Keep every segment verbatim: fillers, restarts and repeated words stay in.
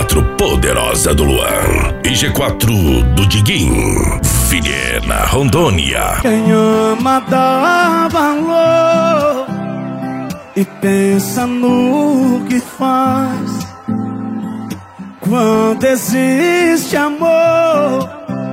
quatro poderosa do Luan e G quatro do Diguinho. Vilhena, Rondônia. Quem ama dá valor e pensa no que faz. Quando existe amor,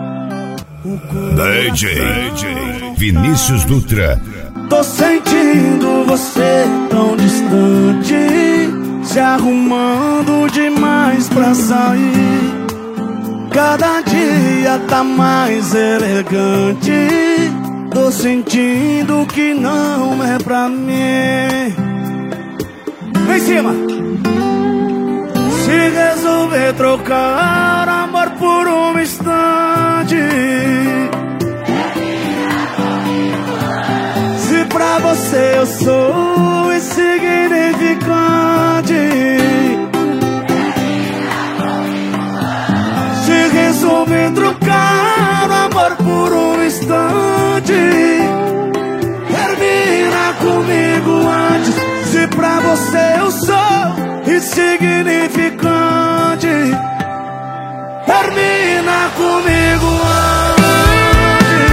D J, D J Vinícius Dutra. tô sentindo você tão distante, se arrumando demais pra sair. Cada dia tá mais elegante, tô sentindo que não é pra mim. Vem em cima! Se resolver trocar amor por um instante, se pra você eu sou insignificante, se resolver trocar amor por um instante, termina comigo antes. Se pra você eu sou insignificante, termina comigo antes.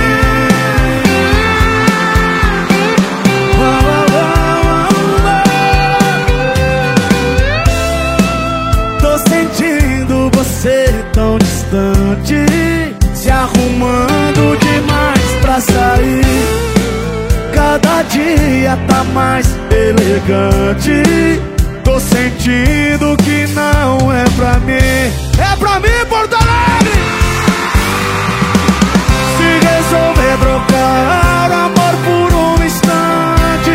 Tô sentindo você tão distante, se arrumando demais pra sair. Cada dia tá mais elegante, tô sentindo que não é pra mim. É pra mim, Porto Alegre! Se resolver trocar amor por um instante,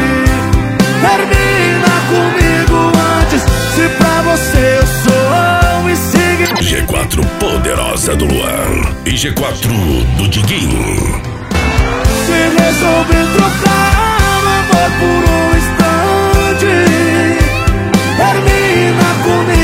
termina comigo antes. Se pra você eu sou insignificante. G quatro poderosa do Luan e G quatro do Diguinho. Se resolver trocar amor por um instante, termina comigo